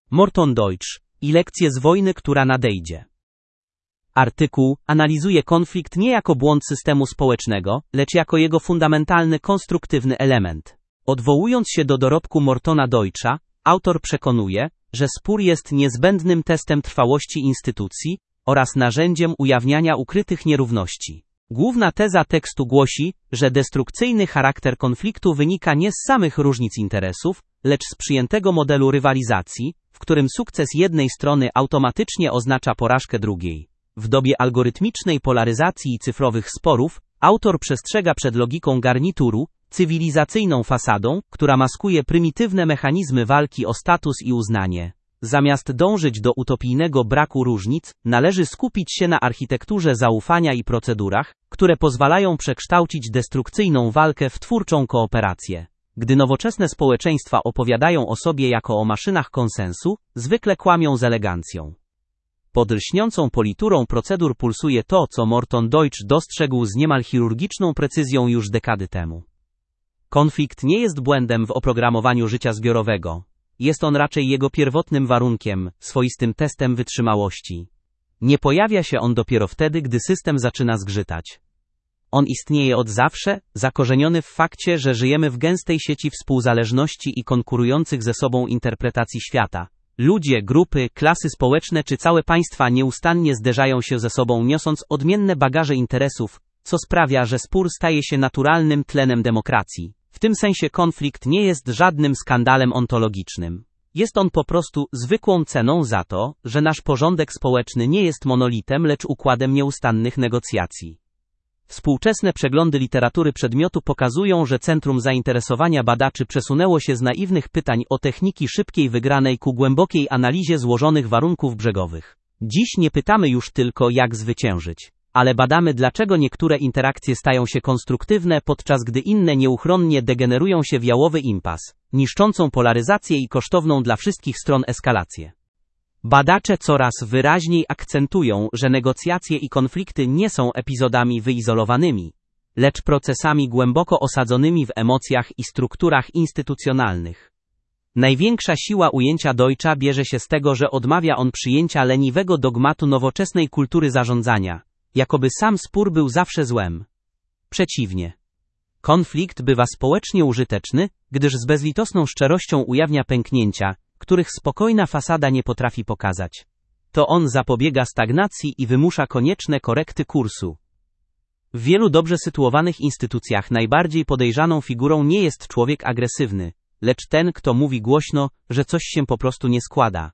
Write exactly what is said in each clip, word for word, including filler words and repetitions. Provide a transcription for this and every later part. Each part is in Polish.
Morton Deutsch i lekcje z wojny, która nadejdzie. Artykuł analizuje konflikt nie jako błąd systemu społecznego, lecz jako jego fundamentalny konstruktywny element. Odwołując się do dorobku Mortona Deutscha, autor przekonuje, że spór jest niezbędnym testem trwałości instytucji oraz narzędziem ujawniania ukrytych nierówności. Główna teza tekstu głosi, że destrukcyjny charakter konfliktu wynika nie z samych różnic interesów, lecz z przyjętego modelu rywalizacji, w którym sukces jednej strony automatycznie oznacza porażkę drugiej. W dobie algorytmicznej polaryzacji i cyfrowych sporów, autor przestrzega przed logiką garnituru, cywilizacyjną fasadą, która maskuje prymitywne mechanizmy walki o status i uznanie. Zamiast dążyć do utopijnego braku różnic, należy skupić się na architekturze zaufania i procedurach, które pozwalają przekształcić destrukcyjną walkę w twórczą kooperację. Gdy nowoczesne społeczeństwa opowiadają o sobie jako o maszynach konsensu, zwykle kłamią z elegancją. Pod lśniącą politurą procedur pulsuje to, co Morton Deutsch dostrzegł z niemal chirurgiczną precyzją już dekady temu. Konflikt nie jest błędem w oprogramowaniu życia zbiorowego. Jest on raczej jego pierwotnym warunkiem, swoistym testem wytrzymałości. Nie pojawia się on dopiero wtedy, gdy system zaczyna zgrzytać. On istnieje od zawsze, zakorzeniony w fakcie, że żyjemy w gęstej sieci współzależności i konkurujących ze sobą interpretacji świata. Ludzie, grupy, klasy społeczne czy całe państwa nieustannie zderzają się ze sobą, niosąc odmienne bagaże interesów, co sprawia, że spór staje się naturalnym tlenem demokracji. W tym sensie konflikt nie jest żadnym skandalem ontologicznym. Jest on po prostu zwykłą ceną za to, że nasz porządek społeczny nie jest monolitem, lecz układem nieustannych negocjacji. Współczesne przeglądy literatury przedmiotu pokazują, że centrum zainteresowania badaczy przesunęło się z naiwnych pytań o techniki szybkiej wygranej ku głębokiej analizie złożonych warunków brzegowych. Dziś nie pytamy już tylko, jak zwyciężyć, ale badamy, dlaczego niektóre interakcje stają się konstruktywne, podczas gdy inne nieuchronnie degenerują się w jałowy impas, niszczącą polaryzację i kosztowną dla wszystkich stron eskalację. Badacze coraz wyraźniej akcentują, że negocjacje i konflikty nie są epizodami wyizolowanymi, lecz procesami głęboko osadzonymi w emocjach i strukturach instytucjonalnych. Największa siła ujęcia Deutscha bierze się z tego, że odmawia on przyjęcia leniwego dogmatu nowoczesnej kultury zarządzania, jakoby sam spór był zawsze złem. Przeciwnie. Konflikt bywa społecznie użyteczny, gdyż z bezlitosną szczerością ujawnia pęknięcia, których spokojna fasada nie potrafi pokazać. To on zapobiega stagnacji i wymusza konieczne korekty kursu. W wielu dobrze sytuowanych instytucjach najbardziej podejrzaną figurą nie jest człowiek agresywny, lecz ten, kto mówi głośno, że coś się po prostu nie składa.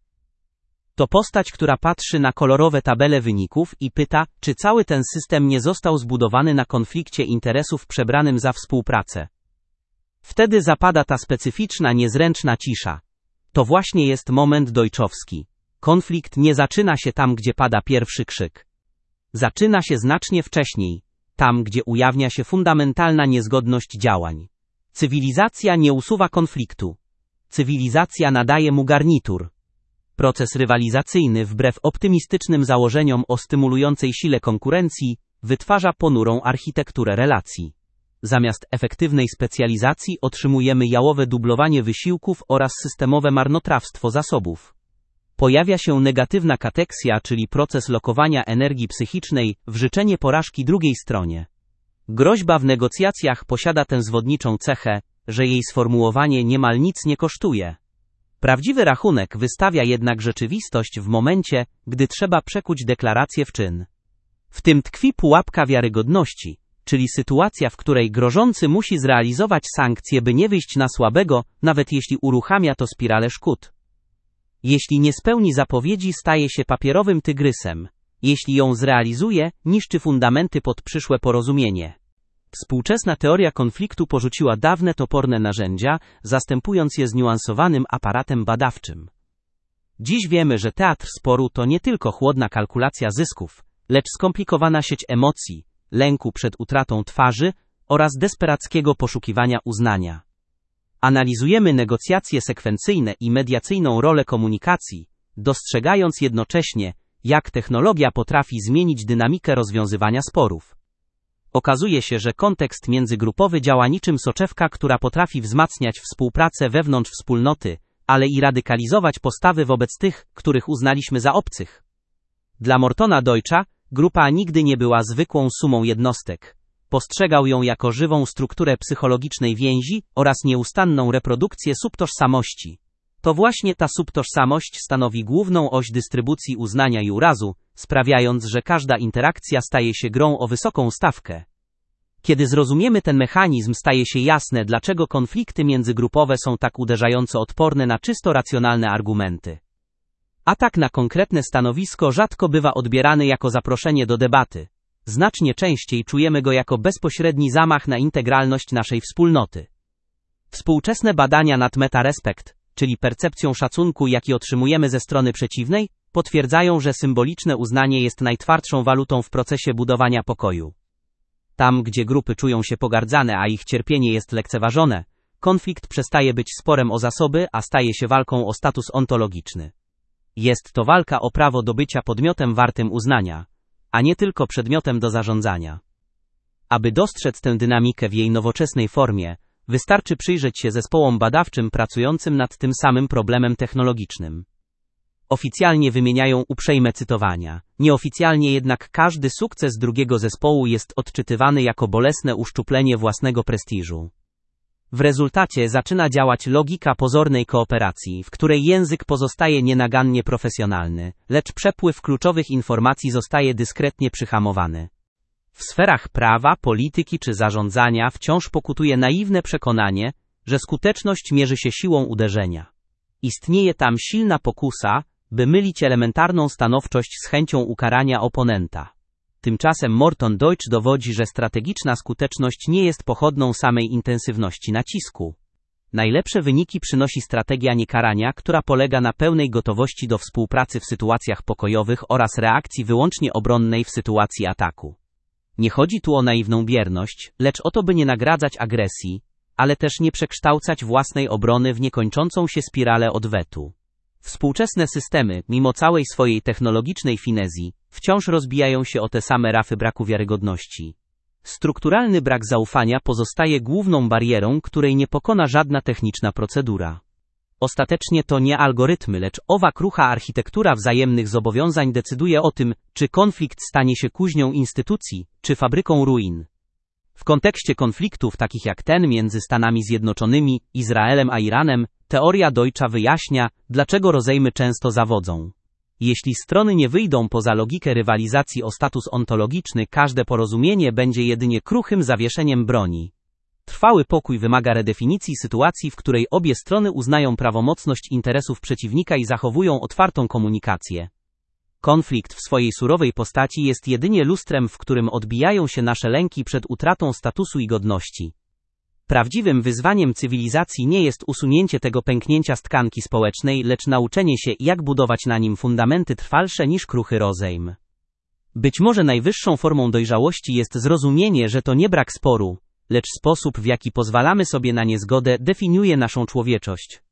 To postać, która patrzy na kolorowe tabele wyników i pyta, czy cały ten system nie został zbudowany na konflikcie interesów przebranym za współpracę. Wtedy zapada ta specyficzna, niezręczna cisza. To właśnie jest moment deutschowski. Konflikt nie zaczyna się tam, gdzie pada pierwszy krzyk. Zaczyna się znacznie wcześniej, tam, gdzie ujawnia się fundamentalna niezgodność działań. Cywilizacja nie usuwa konfliktu. Cywilizacja nadaje mu garnitur. Proces rywalizacyjny, wbrew optymistycznym założeniom o stymulującej sile konkurencji, wytwarza ponurą architekturę relacji. Zamiast efektywnej specjalizacji otrzymujemy jałowe dublowanie wysiłków oraz systemowe marnotrawstwo zasobów. Pojawia się negatywna kateksja, czyli proces lokowania energii psychicznej w życzenie porażki drugiej stronie. Groźba w negocjacjach posiada tę zwodniczą cechę, że jej sformułowanie niemal nic nie kosztuje. Prawdziwy rachunek wystawia jednak rzeczywistość w momencie, gdy trzeba przekuć deklarację w czyn. W tym tkwi pułapka wiarygodności, czyli sytuacja, w której grożący musi zrealizować sankcje, by nie wyjść na słabego, nawet jeśli uruchamia to spiralę szkód. Jeśli nie spełni zapowiedzi, staje się papierowym tygrysem. Jeśli ją zrealizuje, niszczy fundamenty pod przyszłe porozumienie. Współczesna teoria konfliktu porzuciła dawne toporne narzędzia, zastępując je zniuansowanym aparatem badawczym. Dziś wiemy, że teatr sporu to nie tylko chłodna kalkulacja zysków, lecz skomplikowana sieć emocji, lęku przed utratą twarzy oraz desperackiego poszukiwania uznania. Analizujemy negocjacje sekwencyjne i mediacyjną rolę komunikacji, dostrzegając jednocześnie, jak technologia potrafi zmienić dynamikę rozwiązywania sporów. Okazuje się, że kontekst międzygrupowy działa niczym soczewka, która potrafi wzmacniać współpracę wewnątrz wspólnoty, ale i radykalizować postawy wobec tych, których uznaliśmy za obcych. Dla Mortona Deutscha grupa nigdy nie była zwykłą sumą jednostek. Postrzegał ją jako żywą strukturę psychologicznej więzi oraz nieustanną reprodukcję subtożsamości. To właśnie ta subtożsamość stanowi główną oś dystrybucji uznania i urazu, sprawiając, że każda interakcja staje się grą o wysoką stawkę. Kiedy zrozumiemy ten mechanizm, staje się jasne, dlaczego konflikty międzygrupowe są tak uderzająco odporne na czysto racjonalne argumenty. Atak na konkretne stanowisko rzadko bywa odbierany jako zaproszenie do debaty. Znacznie częściej czujemy go jako bezpośredni zamach na integralność naszej wspólnoty. Współczesne badania nad metarespekt, czyli percepcją szacunku, jaki otrzymujemy ze strony przeciwnej, potwierdzają, że symboliczne uznanie jest najtwardszą walutą w procesie budowania pokoju. Tam, gdzie grupy czują się pogardzane, a ich cierpienie jest lekceważone, konflikt przestaje być sporem o zasoby, a staje się walką o status ontologiczny. Jest to walka o prawo do bycia podmiotem wartym uznania, a nie tylko przedmiotem do zarządzania. Aby dostrzec tę dynamikę w jej nowoczesnej formie, wystarczy przyjrzeć się zespołom badawczym pracującym nad tym samym problemem technologicznym. Oficjalnie wymieniają uprzejme cytowania, nieoficjalnie jednak każdy sukces drugiego zespołu jest odczytywany jako bolesne uszczuplenie własnego prestiżu. W rezultacie zaczyna działać logika pozornej kooperacji, w której język pozostaje nienagannie profesjonalny, lecz przepływ kluczowych informacji zostaje dyskretnie przyhamowany. W sferach prawa, polityki czy zarządzania wciąż pokutuje naiwne przekonanie, że skuteczność mierzy się siłą uderzenia. Istnieje tam silna pokusa, by mylić elementarną stanowczość z chęcią ukarania oponenta. Tymczasem Morton Deutsch dowodzi, że strategiczna skuteczność nie jest pochodną samej intensywności nacisku. Najlepsze wyniki przynosi strategia niekarania, która polega na pełnej gotowości do współpracy w sytuacjach pokojowych oraz reakcji wyłącznie obronnej w sytuacji ataku. Nie chodzi tu o naiwną bierność, lecz o to, by nie nagradzać agresji, ale też nie przekształcać własnej obrony w niekończącą się spiralę odwetu. Współczesne systemy, mimo całej swojej technologicznej finezji, wciąż rozbijają się o te same rafy braku wiarygodności. Strukturalny brak zaufania pozostaje główną barierą, której nie pokona żadna techniczna procedura. Ostatecznie to nie algorytmy, lecz owa krucha architektura wzajemnych zobowiązań decyduje o tym, czy konflikt stanie się kuźnią instytucji, czy fabryką ruin. W kontekście konfliktów takich jak ten między Stanami Zjednoczonymi, Izraelem a Iranem, teoria Deutscha wyjaśnia, dlaczego rozejmy często zawodzą. Jeśli strony nie wyjdą poza logikę rywalizacji o status ontologiczny, każde porozumienie będzie jedynie kruchym zawieszeniem broni. Trwały pokój wymaga redefinicji sytuacji, w której obie strony uznają prawomocność interesów przeciwnika i zachowują otwartą komunikację. Konflikt w swojej surowej postaci jest jedynie lustrem, w którym odbijają się nasze lęki przed utratą statusu i godności. Prawdziwym wyzwaniem cywilizacji nie jest usunięcie tego pęknięcia z tkanki społecznej, lecz nauczenie się, jak budować na nim fundamenty trwalsze niż kruchy rozejm. Być może najwyższą formą dojrzałości jest zrozumienie, że to nie brak sporu, lecz sposób, w jaki pozwalamy sobie na niezgodę, definiuje naszą człowieczość.